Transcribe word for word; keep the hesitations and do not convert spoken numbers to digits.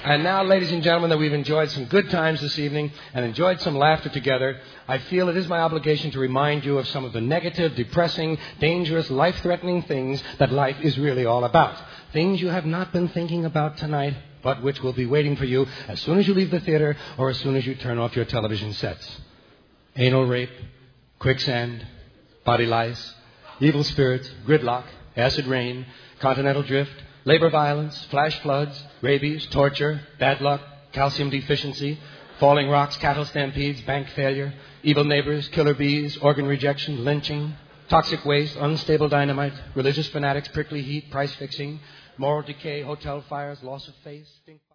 And now, ladies and gentlemen, that we've enjoyed some good times this evening and enjoyed some laughter together, I feel it is my obligation to remind you of some of the negative, depressing, dangerous, life-threatening things that life is really all about. Things you have not been thinking about tonight, but which will be waiting for you as soon as you leave the theater or as soon as you turn off your television sets. Anal rape, quicksand, body lice, evil spirits, gridlock, acid rain, continental drift, labor violence, flash floods, rabies, torture, bad luck, calcium deficiency, falling rocks, cattle stampedes, bank failure, evil neighbors, killer bees, organ rejection, lynching, toxic waste, unstable dynamite, religious fanatics, prickly heat, price fixing, moral decay, hotel fires, loss of faith, stink.